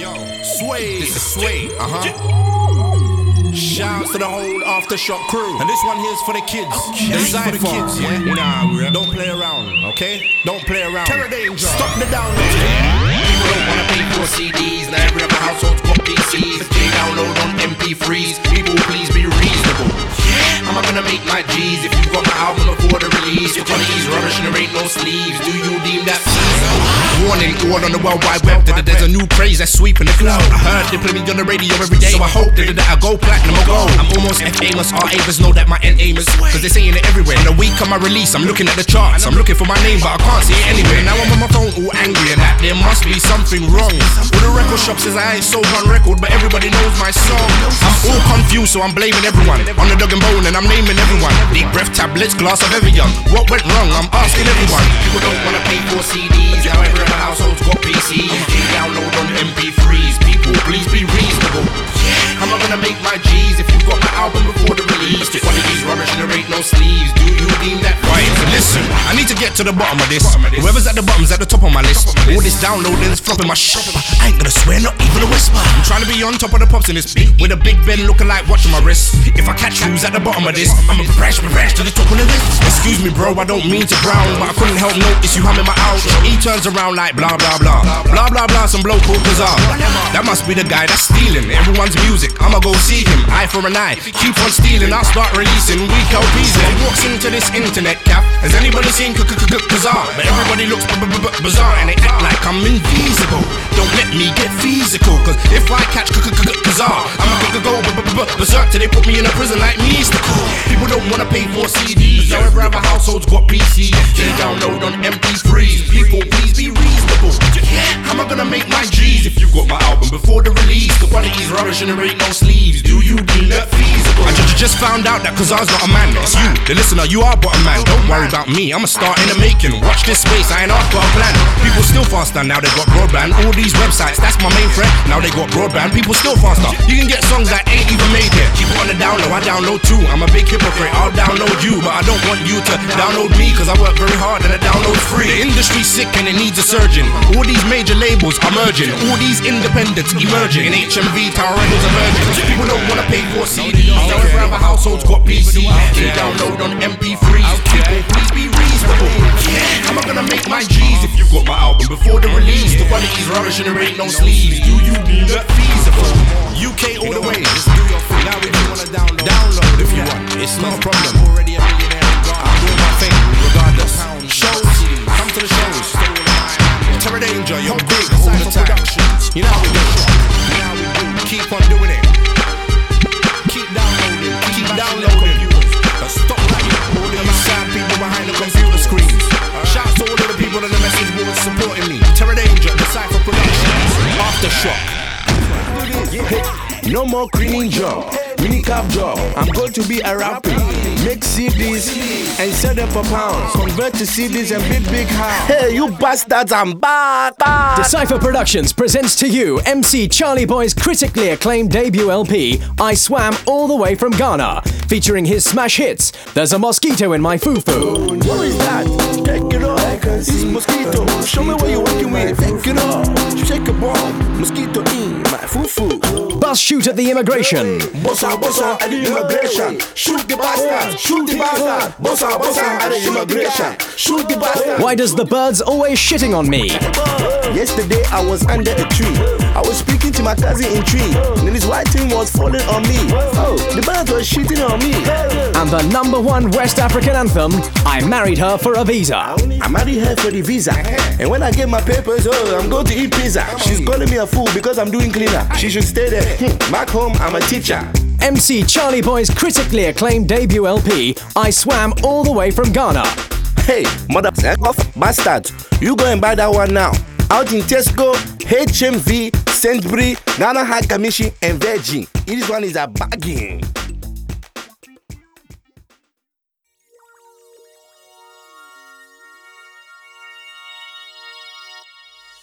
Yo, Sway. This is Sway. Shouts to the whole Aftershock crew. And this one here's for the kids. Designed for the kids, yeah? Nah, don't play around, okay? Don't play around. Terror Danger. Stop the download. People don't wanna pay for CDs. Now every other household's got PCs. They download on MP3s. People, please be reasonable. How am I gonna make my G's if you've got my album before the release? Your quality's rubbish and there ain't no sleeves. Do you deem that feasible? Warning, all on the World Wide Web that there's a new craze that's sweeping the globe. I heard they play me on the radio every day, so I hope that I go platinum or gold. I'm almost famous, all Avers know that my end aim is, cause they're saying it everywhere. In a week of my release, I'm looking at the charts, I'm looking for my name, but I can't see it anywhere. Now I'm on my phone all angry and that there must be something wrong. All the record shop says I ain't sold one record, but everybody knows my song. I'm all confused, so I'm blaming everyone. On the dog and bone and I'm naming everyone. Deep breath tablets, glass of Evian. What went wrong? I'm asking everyone. People don't wanna pay for CDs. Now every other household's got PCs. They download on MP3s. People, please be reasonable. How am I gonna make my G's if you've got my album before the release? The quality's rubbish and there ain't no sleeves. Do you deem that right? Listen, I need to get to the bottom of this. Whoever's at the bottom's at the top of my list. All this downloading is flopping my shit. I ain't gonna swear, not even a whisper. I'm trying to be on top of the pops in this beat, with a big Ben looking like watching my wrist. If I catch who's at the bottom of this, I'ma crash to the top of the list. Excuse me bro, I don't mean to brown, but I couldn't help notice you humming my outro. He turns around like blah blah blah. Blah blah blah, some bloke called Bizarre. That must be the guy that's stealing everyone's music. I'ma go see him, eye for an eye. Keep on stealing, I'll start releasing weak LPs. He walks into this internet cap. Has anybody seen Bizarre? But everybody looks bizarre and they act like I'm invisible. Don't let me get physical, cause if I catch Bizarre, I'ma go berserk till they put me in a prison like mystical. People don't wanna pay for CDs. Now every other household's got PCs. They download on MP3s. People, please be reasonable. How am I gonna make my G's if you've got my album before the release? The quality's rubbish and there ain't no sleeves. Do you deem that feasible? I just found out that cause I was not a man. It's you, the listener, you are but a man. Don't worry about me, I'm a star in the making. Watch this space, I ain't after a plan. People still faster, now they got broadband. All these websites, that's my main threat. Now they got broadband, people still faster. You can get songs that ain't even made yet. Keep on the download, I download too. I'm a big hypocrite, I'll download you, but I don't want you to download me, cause I work very hard and the download's free. The industry's sick and it needs a surgeon. All these major labels are merging. All these independents emerging. In HMV, Tower Records are merging. People don't wanna pay for CDs. Now every other household's got PCs. They download on MP3s. People, please be reasonable. How am I gonna make my G's if you've got my album before the release? The quality's rubbish and there ain't no sleeves. Do you deem that feasible? UK all the way. Just do your thing. Now if you wanna download if you want. It's not a problem. I'm already a millionaire. I'm doing my thing regardless. Shows, come to the shows. Terror Danger, you're big all the time. You know how we do. Keep on doing it. Keep downloading. Keep downloading. Stop writing. All the sad people behind the computer screens. Shout to all of the people on the message boards supporting me. Terror Danger, Decipher Productions, Aftershock. No more cleaning job, mini cap job. I'm going to be a rapper. Make CDs and sell them for pounds. Convert to CDs and big house. Hey, you bastards, I'm back. Decipher Productions presents to you MC Charlie Boy's critically acclaimed debut LP, I Swam All the Way from Ghana, featuring his smash hits, There's a Mosquito in My Fufu. What is that? Take it off. It's mosquito. Show me what you're working with. Take it off. Shake a bomb. Mosquito in my fufu. Bus Shoot at the Immigration. Bossa at the immigration. Shoot the bastard. Shoot the bastard. Bossa at the immigration. Shoot the bastard. Why does the birds always shitting on me? Yesterday I was under a tree. I was speaking to my cousin in tree. Then his white thing was falling on me. Oh, the birds were shitting on me. And the #1 West African anthem, I Married Her for a Visa. I married her for the visa. And when I get my papers, oh, I'm going to eat pizza. She's calling me a fool because I'm doing cleaner. She should stay there. Back home, I'm a teacher. MC Charlie Boy's critically acclaimed debut LP, I Swam All the Way from Ghana. Hey, mother bastard, you go and buy that one now. Out in Tesco, HMV, Sainsbury, Ghana High Commission, and Virgin. This one is a bargain.